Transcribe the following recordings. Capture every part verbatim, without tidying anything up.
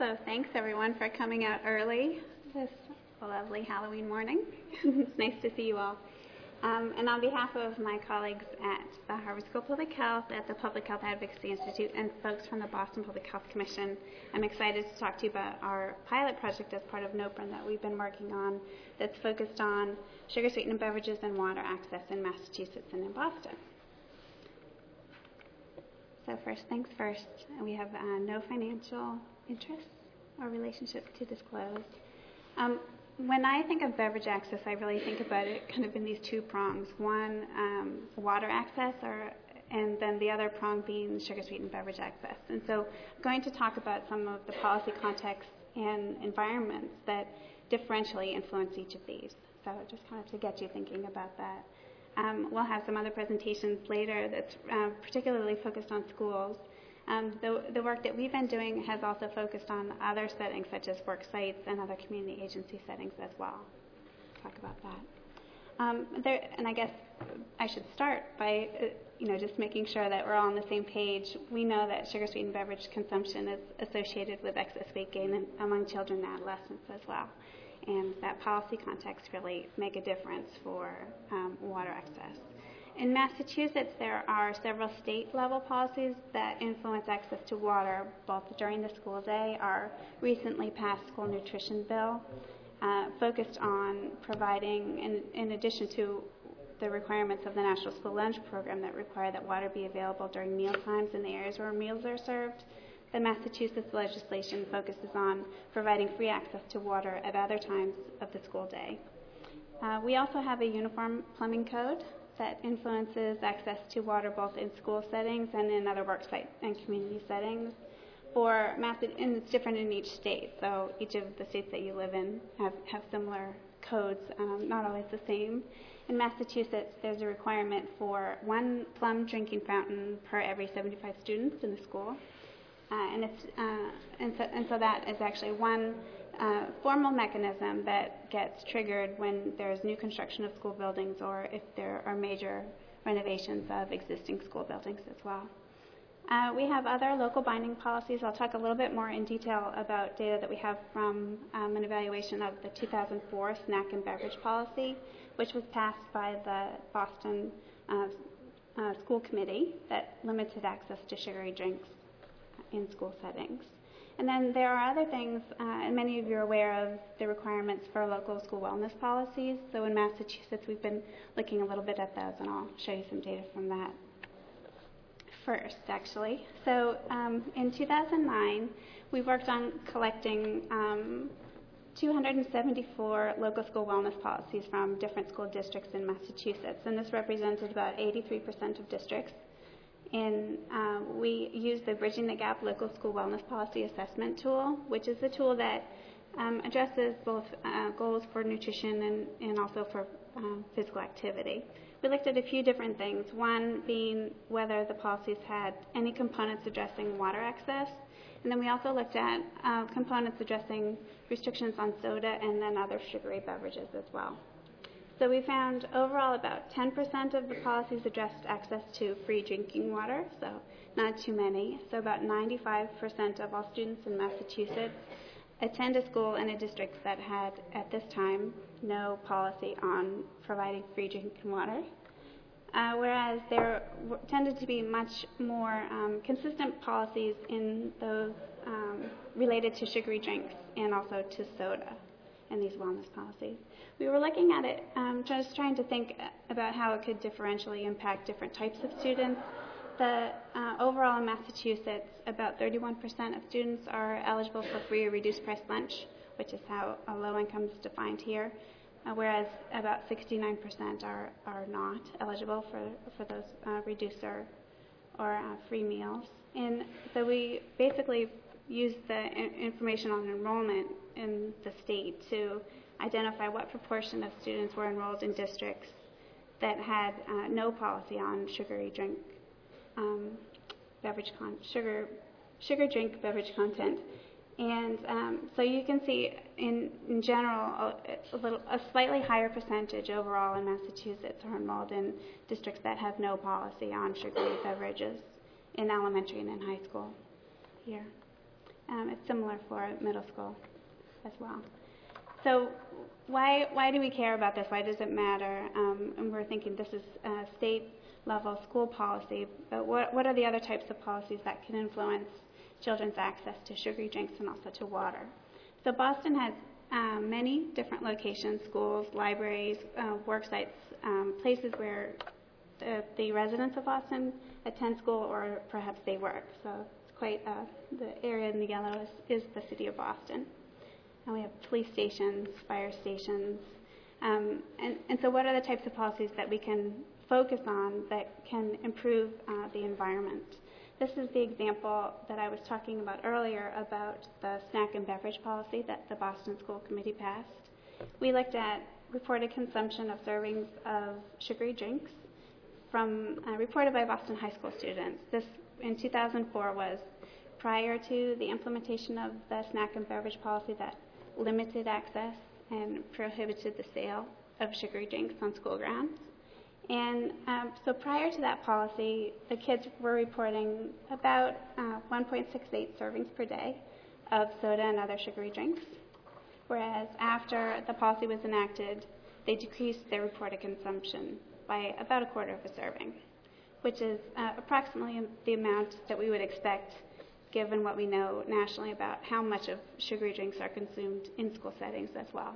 So thanks everyone for coming out early this lovely Halloween morning. It's nice to see you all. Um, and on behalf of my colleagues at the Harvard School of Public Health, at the Public Health Advocacy Institute, and folks from the Boston Public Health Commission, I'm excited to talk to you about our pilot project as part of NOPRN that we've been working on that's focused on sugar-sweetened beverages and water access in Massachusetts and in Boston. So first things first, we have uh, no financial interests or relationships to disclose. Um, when I think of beverage access, I really think about it kind of in these two prongs. One, um, water access, or, and then the other prong being sugar-sweetened beverage access. And so I'm going to talk about some of the policy contexts and environments that differentially influence each of these. So just kind of to get you thinking about that. Um, we'll have some other presentations later that's uh, particularly focused on schools. Um, the, the work that we've been doing has also focused on other settings such as work sites and other community agency settings as well. Talk about that. Um, there, and I guess I should start by uh, you know, just making sure that we're all on the same page. We know that sugar-sweetened beverage consumption is associated with excess weight gain in, among children and adolescents as well. And that policy context really make a difference for um, water access. In Massachusetts, there are several state-level policies that influence access to water, both during the school day. Our recently passed school nutrition bill uh, focused on providing, in, in addition to the requirements of the National School Lunch Program that require that water be available during meal times in the areas where meals are served, the Massachusetts legislation focuses on providing free access to water at other times of the school day. Uh, we also have a uniform plumbing code that influences access to water both in school settings and in other work site and community settings. For Mass, and it's different in each state, so each of the states that you live in have, have similar codes, um, not always the same. In Massachusetts, there's a requirement for one plum drinking fountain per every seventy-five students in the school. Uh, and, it's, uh, and, so, and so that is actually one uh, formal mechanism that gets triggered when there's new construction of school buildings or if there are major renovations of existing school buildings as well. Uh, we have other local binding policies. I'll talk a little bit more in detail about data that we have from um, an evaluation of the two thousand four snack and beverage policy, which was passed by the Boston uh, uh, School Committee that limited access to sugary drinks in school settings. And then there are other things, uh, and many of you are aware of the requirements for local school wellness policies. So in Massachusetts, we've been looking a little bit at those, and I'll show you some data from that first, actually. So um, in two thousand nine, we worked on collecting um, two hundred seventy-four local school wellness policies from different school districts in Massachusetts, and this represented about eighty-three percent of districts. And uh, we use the Bridging the Gap Local School Wellness Policy Assessment Tool, which is a tool that um, addresses both uh, goals for nutrition and, and also for um, physical activity. We looked at a few different things, one being whether the policies had any components addressing water access, and then we also looked at uh, components addressing restrictions on soda and then other sugary beverages as well. So we found overall about ten percent of the policies addressed access to free drinking water, so not too many. So about ninety-five percent of all students in Massachusetts attend a school in a district that had, at this time, no policy on providing free drinking water. Uh, whereas there w- tended to be much more um, consistent policies in those um, related to sugary drinks and also to soda in these wellness policies. We were looking at it, um, just trying to think about how it could differentially impact different types of students. The, uh, overall in Massachusetts, about thirty-one percent of students are eligible for free or reduced price lunch, which is how a low income is defined here, uh, whereas about sixty-nine percent are, are not eligible for, for those uh, reduced or, or uh, free meals. And so we basically used the information on enrollment in the state to identify what proportion of students were enrolled in districts that had uh, no policy on sugary drink, um, beverage con- sugar, sugar drink beverage content. And um, so you can see, in, in general, a, a, little, a slightly higher percentage overall in Massachusetts are enrolled in districts that have no policy on sugary beverages in elementary and in high school here. Um, it's similar for middle school as well. So why why do we care about this? Why does it matter? Um, and we're thinking this is a state-level school policy, but what, what are the other types of policies that can influence children's access to sugary drinks and also to water? So Boston has um, many different locations, schools, libraries, uh, work sites, um, places where the, the residents of Boston attend school or perhaps they work. So it's quite, uh, the area in the yellow is, is the city of Boston. And we have police stations, fire stations. Um, and, and so what are the types of policies that we can focus on that can improve uh, the environment? This is the example that I was talking about earlier about the snack and beverage policy that the Boston School Committee passed. We looked at reported consumption of servings of sugary drinks from uh, reported by Boston high school students. This in two thousand four was prior to the implementation of the snack and beverage policy that limited access and prohibited the sale of sugary drinks on school grounds. And um, so prior to that policy, the kids were reporting about uh, one point six eight servings per day of soda and other sugary drinks, whereas after the policy was enacted, they decreased their reported consumption by about a quarter of a serving, which is uh, approximately the amount that we would expect given what we know nationally about how much of sugary drinks are consumed in school settings as well.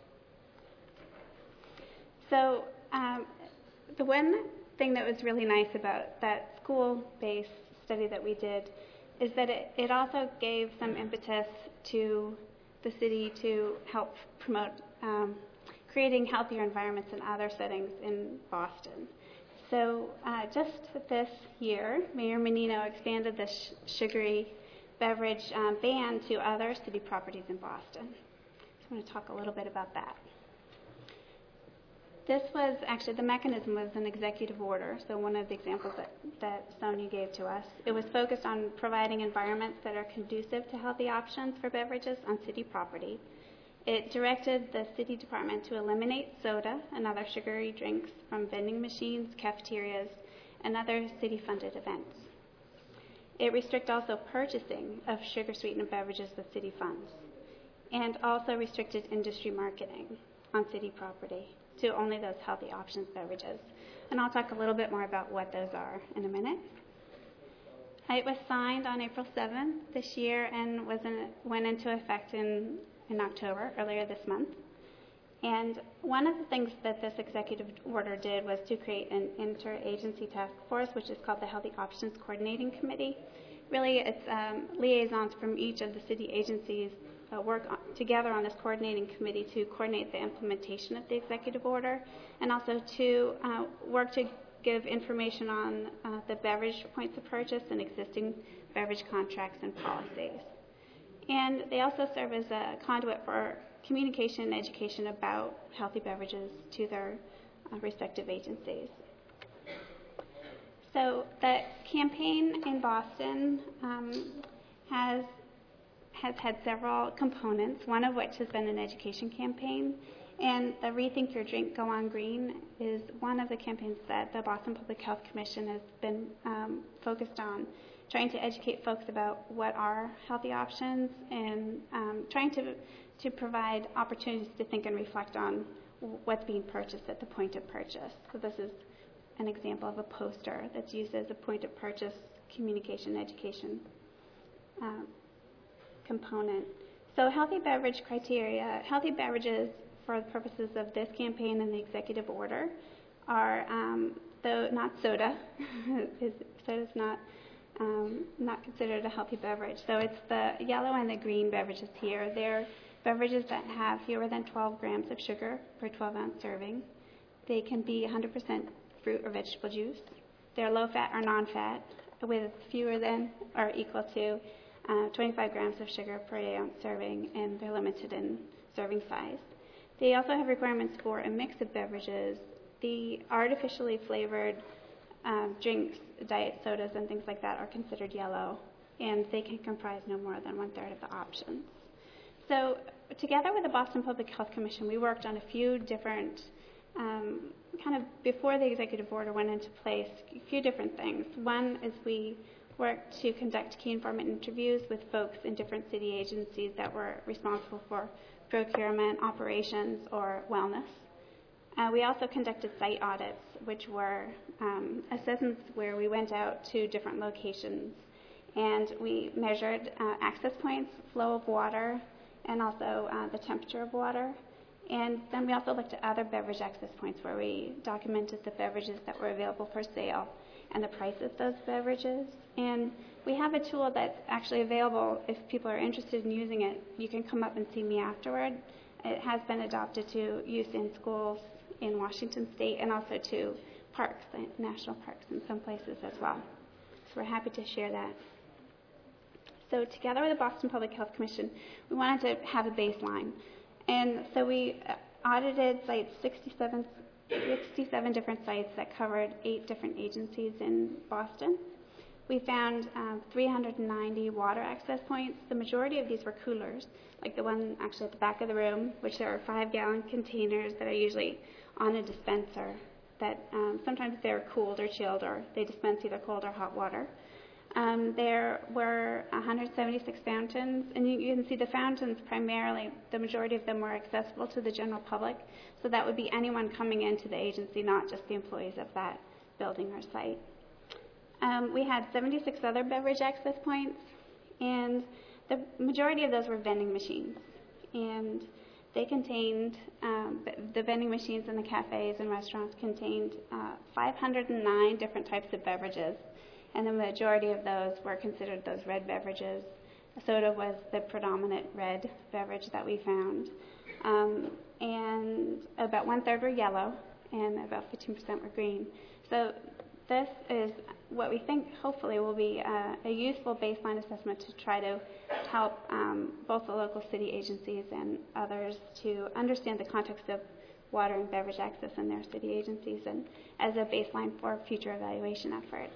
So um, the one thing that was really nice about that school-based study that we did is that it, it also gave some impetus to the city to help promote um, creating healthier environments in other settings in Boston. So uh, just this year, Mayor Menino expanded the sh- sugary beverage um, ban to other city properties in Boston. So I'm going to talk a little bit about that. This was actually, the mechanism was an executive order, so one of the examples that, that Sonia gave to us. It was focused on providing environments that are conducive to healthy options for beverages on city property. It directed the city department to eliminate soda and other sugary drinks from vending machines, cafeterias, and other city-funded events. It restricted also purchasing of sugar-sweetened beverages with city funds, and also restricted industry marketing on city property to only those healthy options beverages. And I'll talk a little bit more about what those are in a minute. It was signed on April seventh this year and was in, went into effect in in October, earlier this month. And one of the things that this executive order did was to create an interagency task force, which is called the Healthy Options Coordinating Committee. Really, it's um, liaisons from each of the city agencies uh, work on, together on this coordinating committee to coordinate the implementation of the executive order and also to uh, work to give information on uh, the beverage points of purchase and existing beverage contracts and policies. And they also serve as a conduit for communication and education about healthy beverages to their uh, respective agencies. So the campaign in Boston um, has has had several components, one of which has been an education campaign. And the Rethink Your Drink, Go On Green is one of the campaigns that the Boston Public Health Commission has been um, focused on, trying to educate folks about what are healthy options and um, trying to to provide opportunities to think and reflect on what's being purchased at the point of purchase. So this is an example of a poster that's used as a point of purchase communication education um, component. So healthy beverage criteria, healthy beverages for the purposes of this campaign and the executive order are, um, though not soda, soda is not Um, not considered a healthy beverage. So it's the yellow and the green beverages here. They're beverages that have fewer than twelve grams of sugar per twelve ounce serving. They can be one hundred percent fruit or vegetable juice. They're low fat or non-fat with fewer than or equal to uh, twenty-five grams of sugar per eight ounce serving, and they're limited in serving size. They also have requirements for a mix of beverages. The artificially flavored Um, drinks, diet sodas, and things like that are considered yellow, and they can comprise no more than one-third of the options. So together with the Boston Public Health Commission, we worked on a few different, um, kind of before the executive order went into place, a few different things. One is we worked to conduct key informant interviews with folks in different city agencies that were responsible for procurement, operations, or wellness. Uh, we also conducted site audits, which were um, assessments where we went out to different locations and we measured uh, access points, flow of water, and also uh, the temperature of water. And then we also looked at other beverage access points where we documented the beverages that were available for sale and the price of those beverages. And we have a tool that's actually available if people are interested in using it. You can come up and see me afterward. It has been adopted to use in schools in Washington State and also to parks, national parks in some places as well. So we're happy to share that. So together with the Boston Public Health Commission, we wanted to have a baseline. And so we audited sites, sixty-seven, sixty-seven different sites that covered eight different agencies in Boston. We found um, three hundred ninety water access points. The majority of these were coolers, like the one actually at the back of the room, which are five-gallon containers that are usually on a dispenser that um, sometimes they're cooled or chilled, or they dispense either cold or hot water. Um, there were one hundred seventy-six fountains, and you, you can see the fountains primarily, the majority of them were accessible to the general public, so that would be anyone coming into the agency, not just the employees of that building or site. Um, we had seventy-six other beverage access points, and the majority of those were vending machines, and they contained, um, the vending machines in the cafes and restaurants contained uh, five hundred nine different types of beverages. And the majority of those were considered those red beverages. Soda was the predominant red beverage that we found. Um, and about one-third were yellow, and about fifteen percent were green. So this is what we think hopefully will be a, a useful baseline assessment to try to help um, both the local city agencies and others to understand the context of water and beverage access in their city agencies, and as a baseline for future evaluation efforts.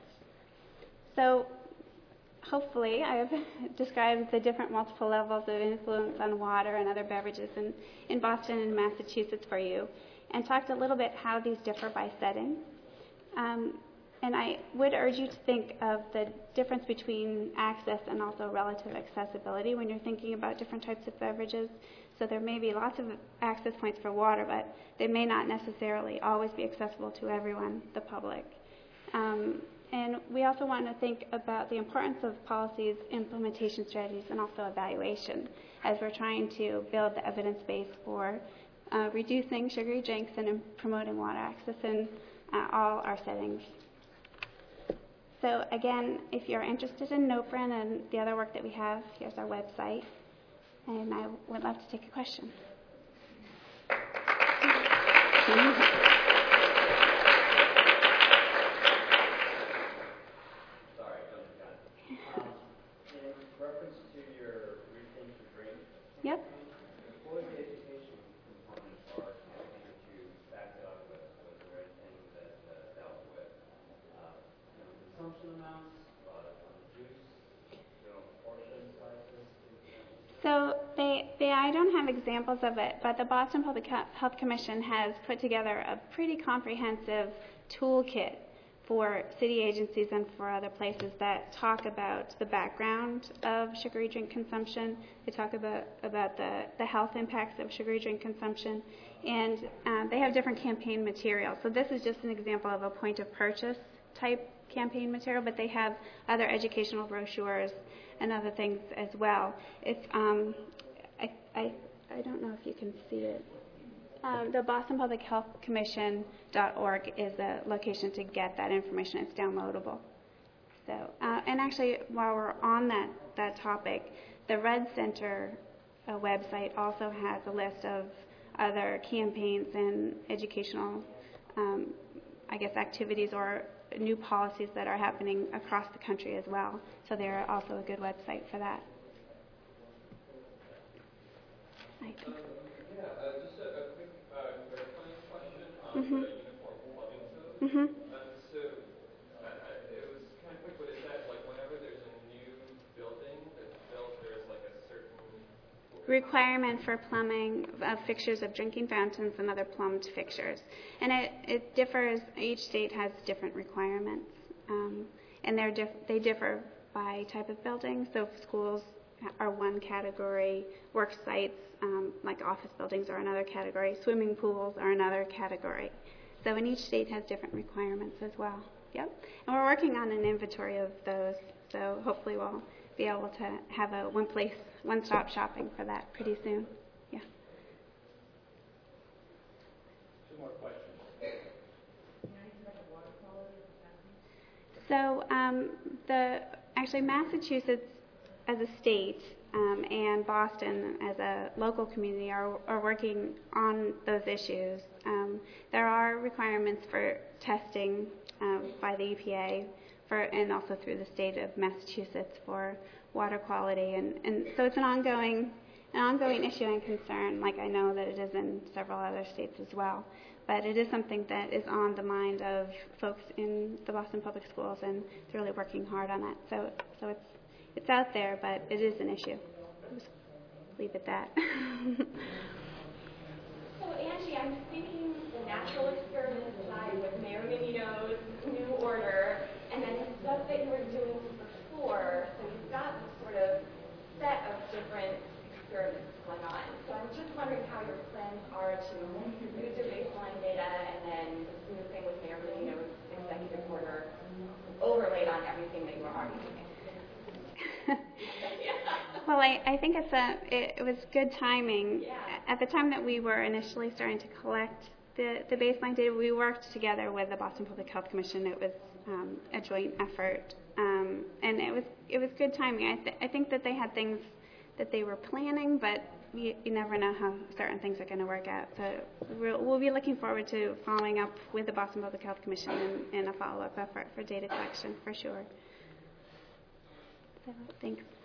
So hopefully I've described the different multiple levels of influence on water and other beverages in, in Boston and Massachusetts for you, and talked a little bit how these differ by setting. Um, and I would urge you to think of the difference between access and also relative accessibility when you're thinking about different types of beverages. So there may be lots of access points for water, but they may not necessarily always be accessible to everyone, the public. Um, And we also want to think about the importance of policies, implementation strategies, and also evaluation as we're trying to build the evidence base for uh, reducing sugary drinks and promoting water access in uh, all our settings. So again, if you're interested in NOPREN and the other work that we have, here's our website, and I would love to take a question. Yep. What was the education component or anything that you backed it up with? Was there anything that uh, dealt with uh, you know, consumption amounts, uh, on the juice, you know, portion sizes? So they, they, I don't have examples of it, but the Boston Public Health Commission has put together a pretty comprehensive toolkit for city agencies and for other places that talk about the background of sugary drink consumption. They talk about, about the, the health impacts of sugary drink consumption, and um, they have different campaign materials. So this is just an example of a point of purchase type campaign material, but they have other educational brochures and other things as well. If, um, I, I, I don't know if you can see it. Um, the Boston Public Health Commission dot org is the location to get that information. It's downloadable. So, uh, and actually, while we're on that, that topic, the Red Center uh, website also has a list of other campaigns and educational, um, I guess, activities or new policies that are happening across the country as well. So they're also a good website for that. I think. Yeah, uh, just a, a quick uh, clarifying question on Mm-hmm. the uniform plumbing code. Mm-hmm. Um, so uh, it was kind of quick, but is that like whenever there's a new building that's built, there's like a certain requirement for plumbing of fixtures of drinking fountains and other plumbed fixtures, and it, it differs. Each state has different requirements, um, and they're dif- they differ by type of building. So schools are one category, work sites um, like office buildings are another category, swimming pools are another category. So, and each state has different requirements as well. Yep. And we're working on an inventory of those, so hopefully we'll be able to have a one place, one-stop shopping for that pretty soon. Yeah. Two more questions. So um, the actually Massachusetts as a state um, and Boston as a local community are, are working on those issues. Um, there are requirements for testing um, by the E P A for, and also through the state of Massachusetts for water quality, and, and so it's an ongoing an ongoing issue and concern, like I know that it is in several other states as well. But it is something that is on the mind of folks in the Boston Public Schools, and they're really working hard on that. So, so it's it's out there, but it is an issue. I'll just leave it at that. So, Angie, I'm thinking the natural experiment side with Mayor Menino's New Order, and then the stuff that you were doing before. So you've got this sort of set of different experiments going on. So I'm just wondering how your plans are to use your baseline data and then this new thing with Mayor Menino's executive order overlaid on everything that you were already doing. Well, I, I think it's a it, it was good timing. Yeah. At the time that we were initially starting to collect the, the baseline data, we worked together with the Boston Public Health Commission. It was um, a joint effort, um, and it was it was good timing. I, th- I think that they had things that they were planning, but you, you never know how certain things are going to work out. So we'll, we'll be looking forward to following up with the Boston Public Health Commission in, in a follow-up effort for data collection for sure. So thanks.